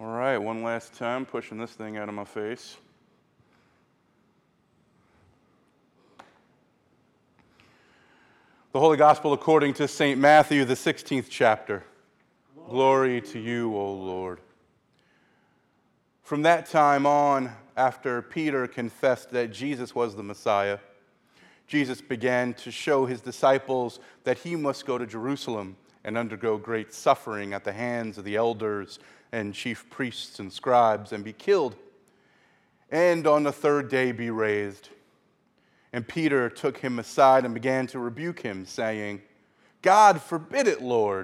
All right, one last time, pushing this thing out of my face. The Holy Gospel according to St. Matthew, the 16th chapter. Glory to you, O Lord. From that time on, after Peter confessed that Jesus was the Messiah, Jesus began to show his disciples that he must go to Jerusalem and undergo great suffering at the hands of the elders and chief priests and scribes and be killed, and on the third day be raised. And Peter took him aside and began to rebuke him, saying, God forbid it, Lord.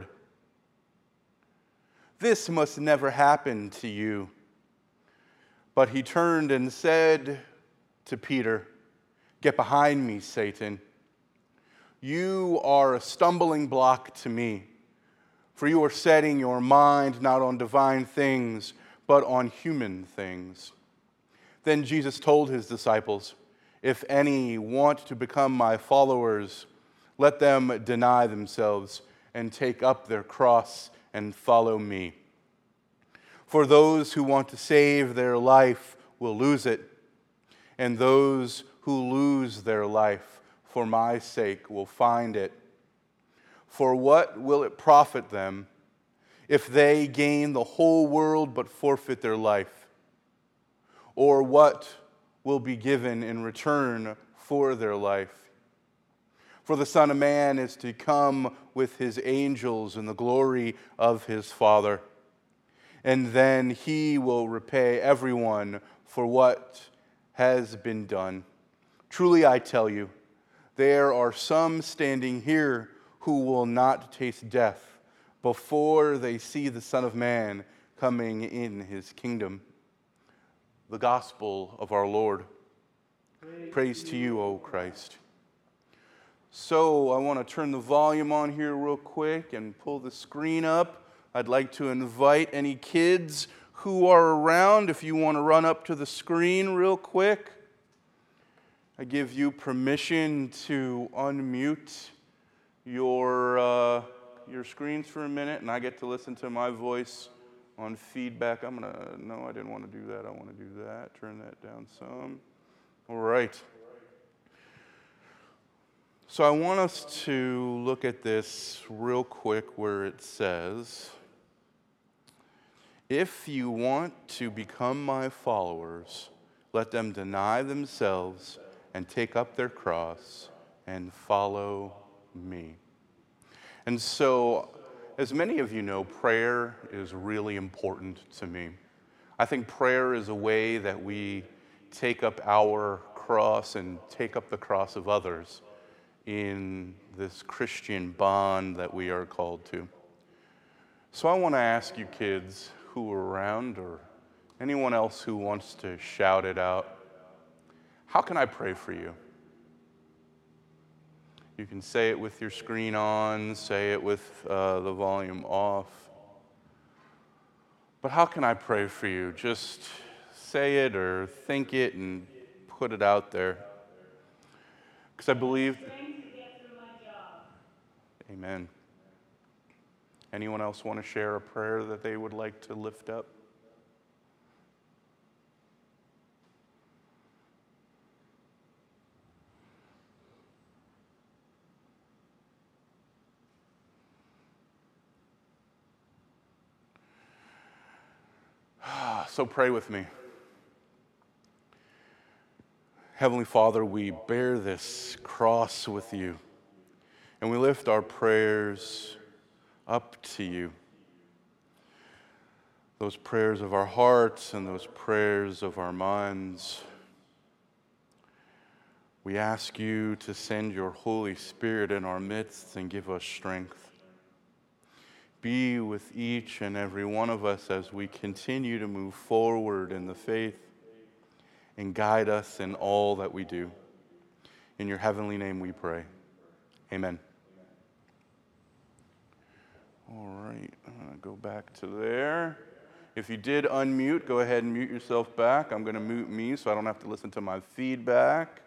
This must never happen to you. But he turned and said to Peter, Get behind me, Satan. You are a stumbling block to me, for you are setting your mind not on divine things, but on human things. Then Jesus told his disciples, If any want to become my followers, let them deny themselves and take up their cross and follow me. For those who want to save their life will lose it, and those who lose their life for my sake will find it. For what will it profit them if they gain the whole world but forfeit their life? Or what will be given in return for their life? For the Son of Man is to come with his angels in the glory of his Father, and then he will repay everyone for what has been done. Truly I tell you, there are some standing here who will not taste death before they see the Son of Man coming in his kingdom. The gospel of our Lord. Praise to you, O Christ. So I want to turn the volume on here real quick and pull the screen up. I'd like to invite any kids who are around, if you want to run up to the screen real quick. I give you permission to unmute your screens for a minute, and I get to listen to my voice on feedback. No, I didn't want to do that. I want to do that. Turn that down some. All right. So I want us to look at this real quick where it says, if you want to become my followers, let them deny themselves and take up their cross and follow me. And so, as many of you know, prayer is really important to me. I think prayer is a way that we take up our cross and take up the cross of others in this Christian bond that we are called to. So I want to ask you kids who are around, or anyone else who wants to shout it out, how can I pray for you? You can say it with your screen on, say it with the volume off. But how can I pray for you? Just say it or think it and put it out there. Because I believe... Amen. Anyone else want to share a prayer that they would like to lift up? So pray with me. Heavenly Father, we bear this cross with you, and we lift our prayers up to you. Those prayers of our hearts and those prayers of our minds. We ask you to send your Holy Spirit in our midst and give us strength. Be with each and every one of us as we continue to move forward in the faith, and guide us in all that we do. In your heavenly name we pray. Amen. All right, I'm going to go back to there. If you did unmute, go ahead and mute yourself back. I'm going to mute me so I don't have to listen to my feedback.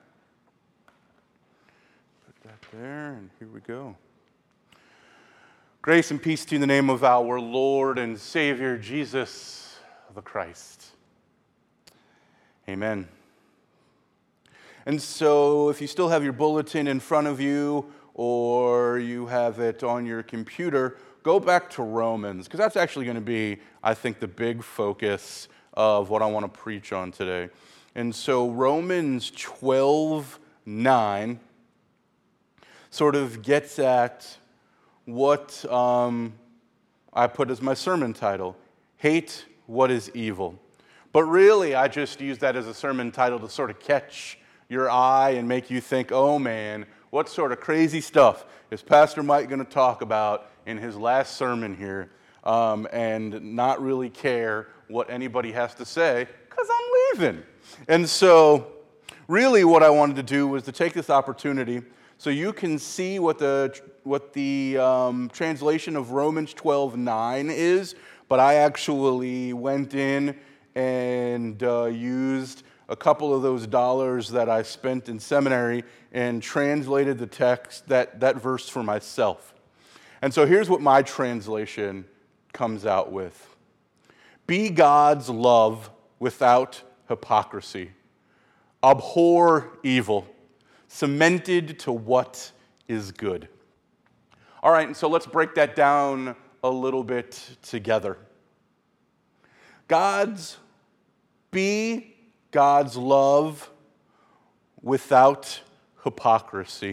Put that there, and here we go. Grace and peace to you in the name of our Lord and Savior, Jesus the Christ. Amen. And so if you still have your bulletin in front of you or you have it on your computer, go back to Romans, because that's actually going to be, I think, the big focus of what I want to preach on today. And so Romans 12:9 sort of gets at what I put as my sermon title, Hate What is Evil. But really, I just use that as a sermon title to sort of catch your eye and make you think, oh man, what sort of crazy stuff is Pastor Mike going to talk about in his last sermon here, and not really care what anybody has to say because I'm leaving. And so really what I wanted to do was to take this opportunity so you can see what the translation of Romans 12:9 is, but I actually went in and used a couple of those dollars that I spent in seminary and translated the text, that verse for myself. And so here's what my translation comes out with. Be God's love without hypocrisy. Abhor evil, cemented to what is good. All right, and so let's break that down a little bit together. Be God's love without hypocrisy.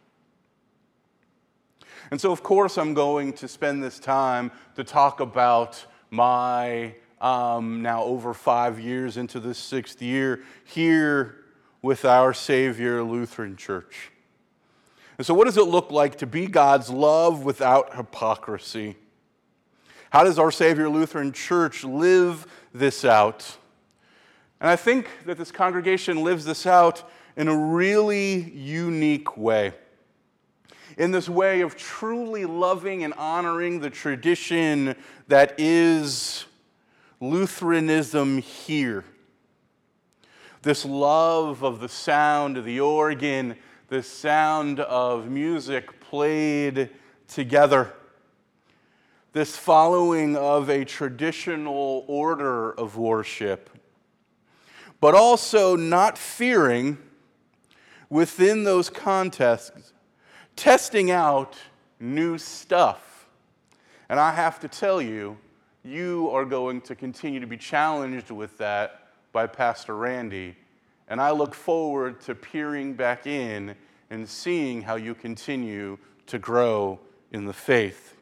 And so, of course, I'm going to spend this time to talk about my now over 5 years into this 6th year here with our Savior Lutheran Church. And so what does it look like to be God's love without hypocrisy? How does our Savior Lutheran Church live this out? And I think that this congregation lives this out in a really unique way. In this way of truly loving and honoring the tradition that is Lutheranism here. This love of the sound of the organ, the sound of music played together. This following of a traditional order of worship. But also not fearing, within those contexts, testing out new stuff. And I have to tell you, you are going to continue to be challenged with that by Pastor Randy. And I look forward to peering back in and seeing how you continue to grow in the faith.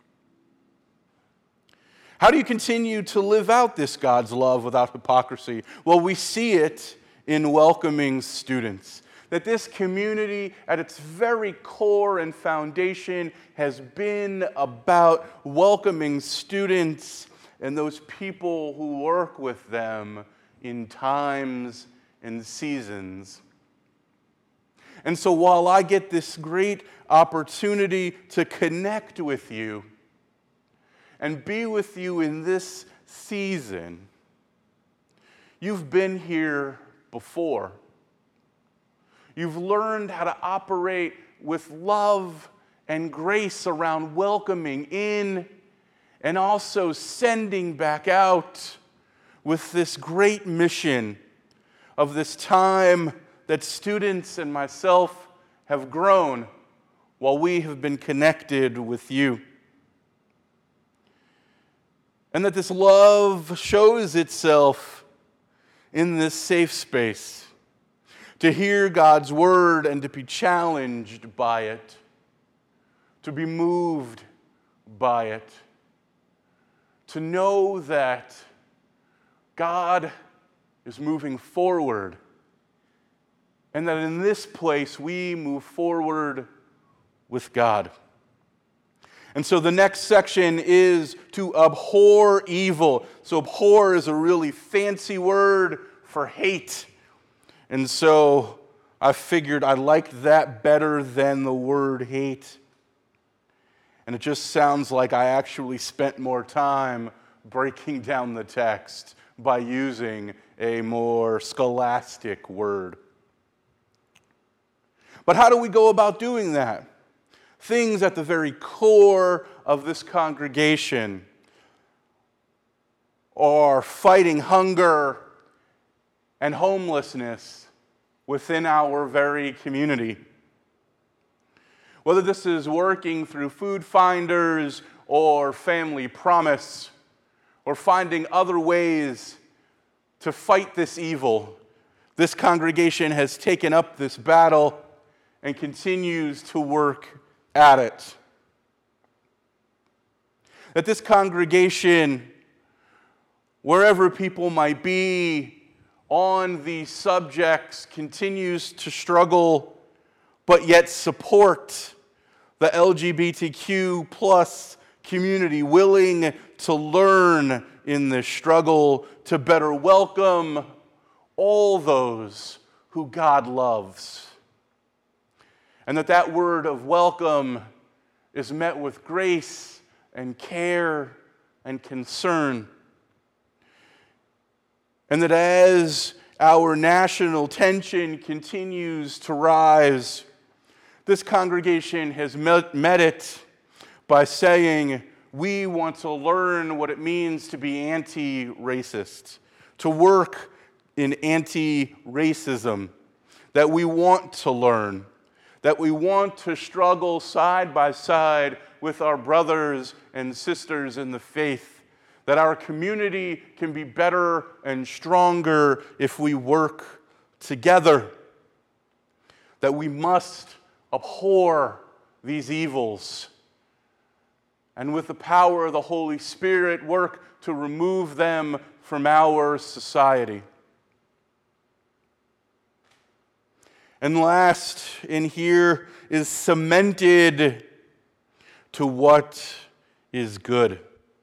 How do you continue to live out this God's love without hypocrisy? Well, we see it in welcoming students. That this community, at its very core and foundation, has been about welcoming students and those people who work with them in times and seasons. And so while I get this great opportunity to connect with you and be with you in this season, you've been here before. You've learned how to operate with love and grace around welcoming in and also sending back out with this great mission of this time that students and myself have grown while we have been connected with you. And that this love shows itself in this safe space, to hear God's word and to be challenged by it, to be moved by it, to know that God is moving forward and that in this place we move forward with God. And so the next section is to abhor evil. So abhor is a really fancy word for hate. And so I figured I liked that better than the word hate. And it just sounds like I actually spent more time breaking down the text by using a more scholastic word. But how do we go about doing that? Things at the very core of this congregation are fighting hunger and homelessness within our very community. Whether this is working through Food Finders or Family Promise, or finding other ways to fight this evil, this congregation has taken up this battle and continues to work at it. That this congregation, wherever people might be on these subjects, continues to struggle, but yet support the LGBTQ plus community, willing to learn in this struggle to better welcome all those who God loves. And that word of welcome is met with grace and care and concern. And that as our national tension continues to rise, this congregation has met it by saying, we want to learn what it means to be anti-racist, to work in anti-racism, that we want to learn, that we want to struggle side by side with our brothers and sisters in the faith, that our community can be better and stronger if we work together, that we must abhor these evils, and with the power of the Holy Spirit, work to remove them from our society. And last in here is cemented to what is good.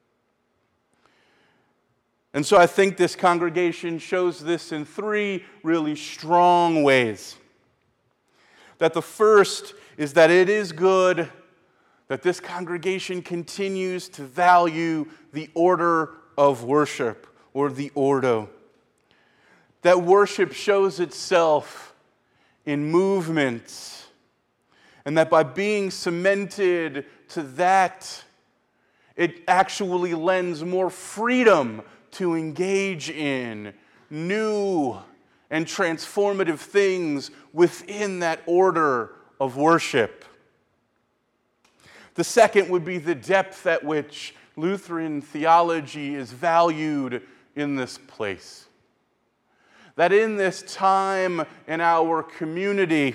And so I think this congregation shows this in three really strong ways. That the first is that it is good that this congregation continues to value the order of worship, or the ordo. That worship shows itself in movements, and that by being cemented to that, it actually lends more freedom to engage in new and transformative things within that order of worship. The second would be the depth at which Lutheran theology is valued in this place. That in this time in our community,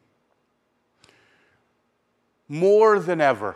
more than ever,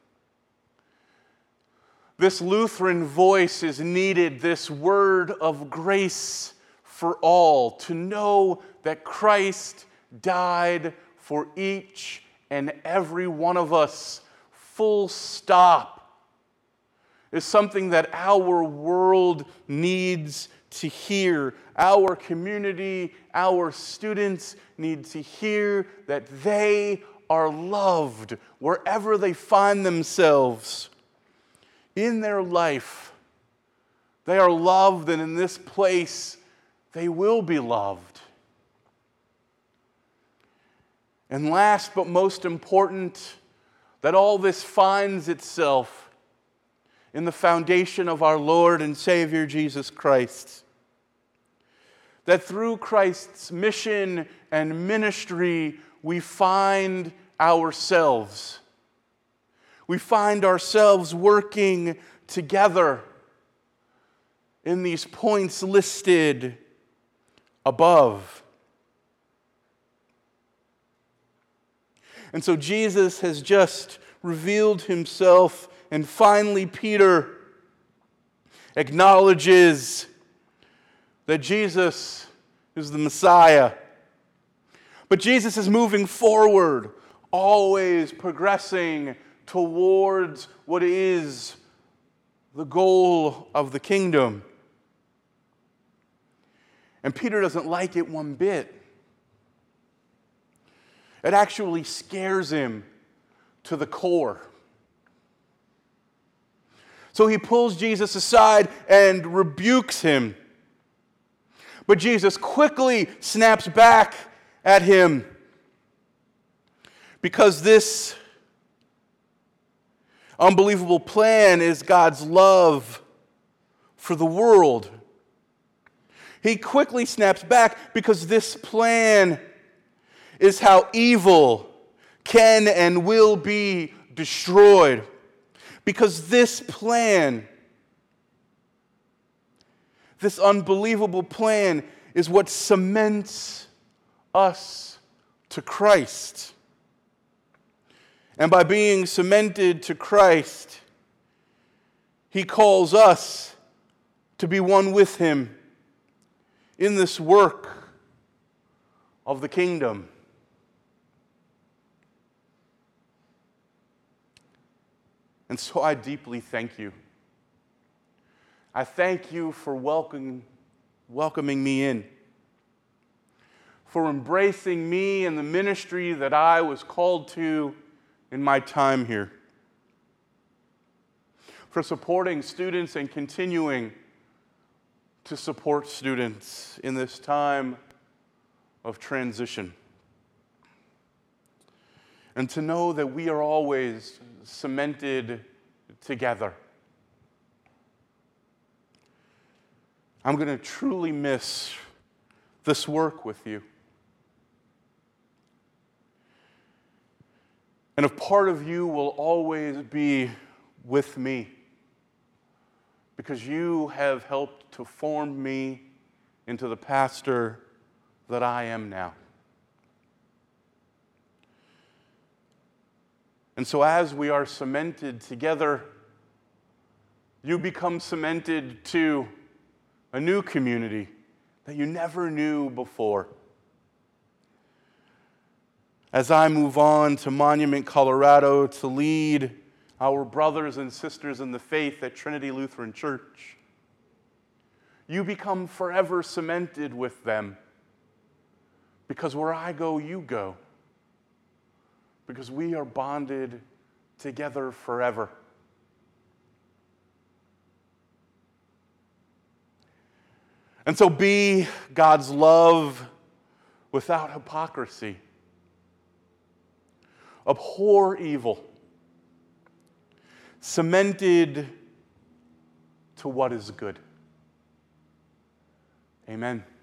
this Lutheran voice is needed, this word of grace for all, to know that Christ died for each and every one of us, full stop, is something that our world needs to hear. Our community, our students need to hear that they are loved wherever they find themselves in their life. They are loved, and in this place, they will be loved. And last but most important, that all this finds itself in the foundation of our Lord and Savior Jesus Christ. That through Christ's mission and ministry, we find ourselves. We find ourselves working together in these points listed above. And so Jesus has just revealed himself, and finally Peter acknowledges that Jesus is the Messiah. But Jesus is moving forward, always progressing towards what is the goal of the kingdom. And Peter doesn't like it one bit. It actually scares him to the core. So he pulls Jesus aside and rebukes him. But Jesus quickly snaps back at him, because this unbelievable plan is God's love for the world. He quickly snaps back because this plan is how evil can and will be destroyed. Because this plan, this unbelievable plan, is what cements us to Christ. And by being cemented to Christ, He calls us to be one with Him in this work of the kingdom. And so I deeply thank you. I thank you for welcoming me in, for embracing me and the ministry that I was called to in my time here, for supporting students and continuing to support students in this time of transition. And to know that we are always cemented together. I'm going to truly miss this work with you. And a part of you will always be with me, because you have helped to form me into the pastor that I am now. And so as we are cemented together, you become cemented to a new community that you never knew before. As I move on to Monument, Colorado, to lead our brothers and sisters in the faith at Trinity Lutheran Church, you become forever cemented with them, because where I go, you go. Because we are bonded together forever. And so be God's love without hypocrisy. Abhor evil, cemented to what is good. Amen.